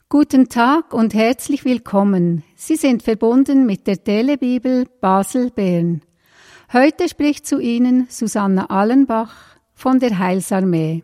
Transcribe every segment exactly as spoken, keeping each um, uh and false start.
Guten Tag und herzlich willkommen. Sie sind verbunden mit der Telebibel Basel-Bern. Heute spricht zu Ihnen Susanna Allenbach von der Heilsarmee.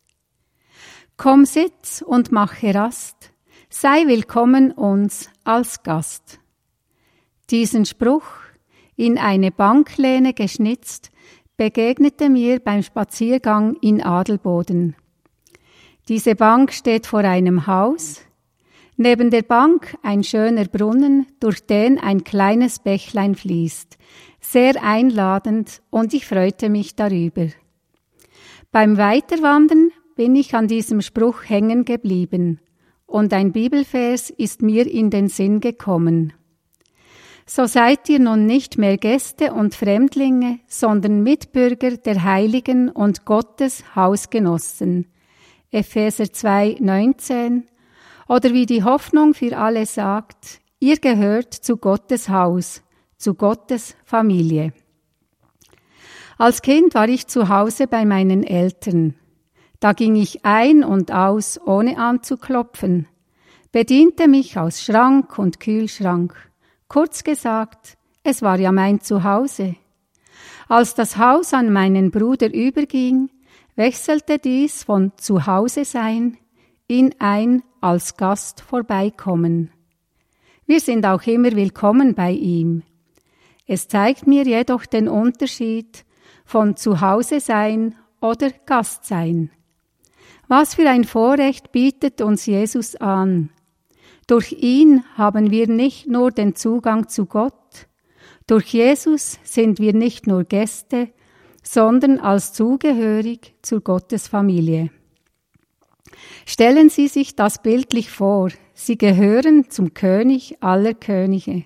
Komm, sitz und mache Rast, sei willkommen uns als Gast. Diesen Spruch, in eine Banklehne geschnitzt, begegnete mir beim Spaziergang in Adelboden. Diese Bank steht vor einem Haus, neben der Bank ein schöner Brunnen, durch den ein kleines Bächlein fließt, sehr einladend, und ich freute mich darüber. Beim Weiterwandern bin ich an diesem Spruch hängen geblieben, und ein Bibelvers ist mir in den Sinn gekommen. So seid ihr nun nicht mehr Gäste und Fremdlinge, sondern Mitbürger der Heiligen und Gottes Hausgenossen. Epheser zwei, neunzehn. Oder wie die Hoffnung für alle sagt, ihr gehört zu Gottes Haus, zu Gottes Familie. Als Kind war ich zu Hause bei meinen Eltern. Da ging ich ein und aus, ohne anzuklopfen, bediente mich aus Schrank und Kühlschrank. Kurz gesagt, es war ja mein Zuhause. Als das Haus an meinen Bruder überging, wechselte dies von Zuhause sein in ein als Gast vorbeikommen. Wir sind auch immer willkommen bei ihm. Es zeigt mir jedoch den Unterschied von Zuhause sein oder Gast sein. Was für ein Vorrecht bietet uns Jesus an. Durch ihn haben wir nicht nur den Zugang zu Gott, durch Jesus sind wir nicht nur Gäste, sondern als zugehörig zur Gottesfamilie. Stellen Sie sich das bildlich vor, Sie gehören zum König aller Könige.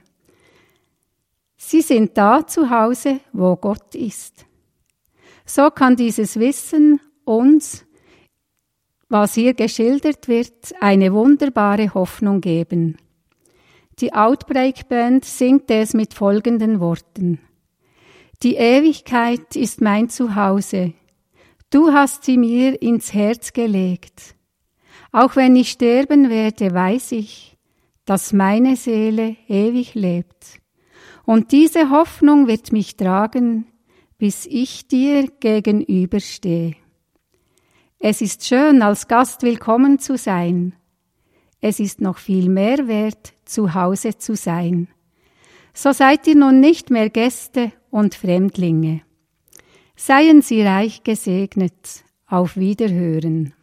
Sie sind da zu Hause, wo Gott ist. So kann dieses Wissen uns, was hier geschildert wird, eine wunderbare Hoffnung geben. Die Outbreak Band singt es mit folgenden Worten. Die Ewigkeit ist mein Zuhause. Du hast sie mir ins Herz gelegt. Auch wenn ich sterben werde, weiß ich, dass meine Seele ewig lebt. Und diese Hoffnung wird mich tragen, bis ich dir gegenüberstehe. Es ist schön, als Gast willkommen zu sein. Es ist noch viel mehr wert, zu Hause zu sein. So seid ihr nun nicht mehr Gäste und Fremdlinge. Seien Sie reich gesegnet. Auf Wiederhören.